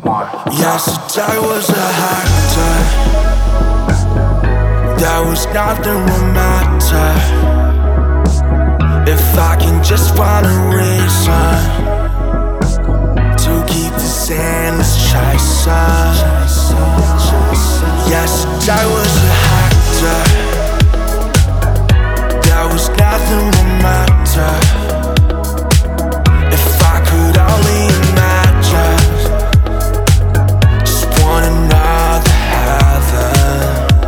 Yesterday was a hot day. There was nothing romantic. If I can just find a reason to keep this endless chasing. Yesterday was a hot day. There was nothing romantic. If I could only imagine just one another heaven.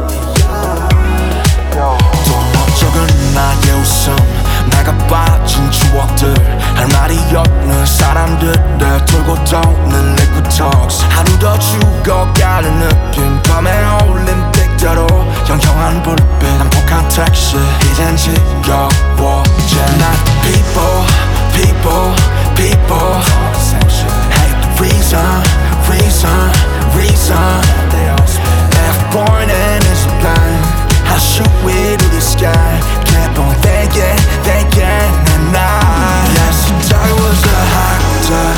또 멋쩍은 나의 웃음, 내가 빠진 추억들, 할 말이 없는 사람들을 돌고 도는 liquid talks. 하루 더 죽어가는 느낌, 밤에 어울린 빅대로 영영한 불빛, 난폭한 택시, 이젠 지겨워져. Not people, people, people. Hate the reason, reason, reason. If morning is blind, how should we do this guy? Keep on thinking, thinking at night. Yesterday was a hot day.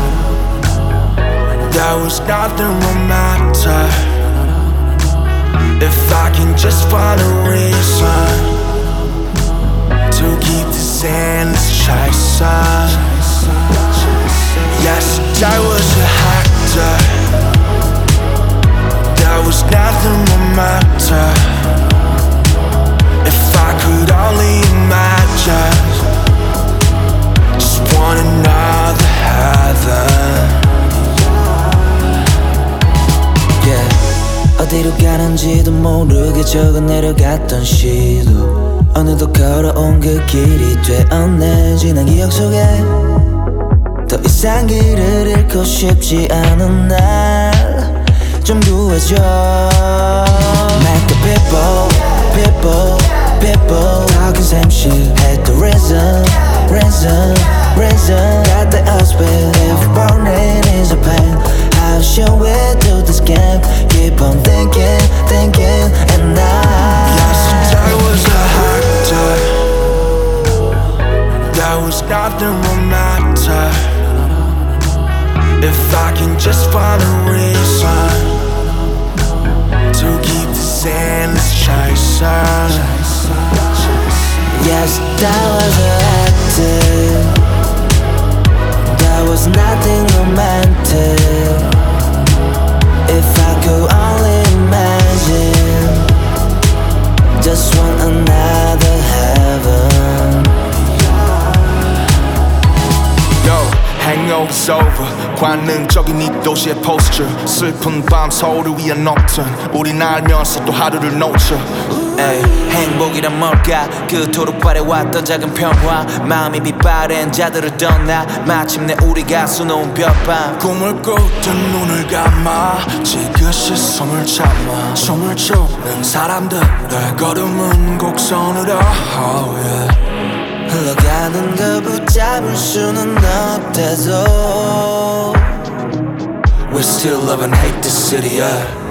There was nothing romantic. If I can just find a reason to keep this endless chasing. Yesterday was a hot day. There was nothing romantic. If I could only imagine just one another heaven. Yeah. 어디로 가는지도 모르게 적어 내려갔던 시도 어느덧 걸어온 그 길이 되었네. 지난 기억 속에 더 이상 길을 잃고 싶지 않은 날 좀 구해줘. Make the people, people, people talking same shit. Hate the reason, reason, reason. Got the outspit. If burning is a pain, how should we do this game? Keep on thinking, thinking at night. Yesterday was a hot day. There was nothing romantic. If I can just find a reason to keep this endless chasing. Yes, that was a hot day. There was nothing romantic. If I could only imagine just one another heaven. Yo, hangover's over. 관능적인 이 도시의 posture. 슬픈 밤 서울을 위한 nocturne. 우린 알면서 또 하루를 놓쳐. 에이, 행복이란 뭘까? 그토록 바래왔던 작은 평화. 마음이 빛바랜 자들을 떠나 마침내 우리가 수놓은 별밤. 꿈을 꾸듯 눈을 감아 지그시 숨을 참아 숨을 추는 사람들의 걸음은 곡선으로 oh yeah. 흘러가는 걸 붙잡을 수는 없대서 We still love and hate this city, yeah.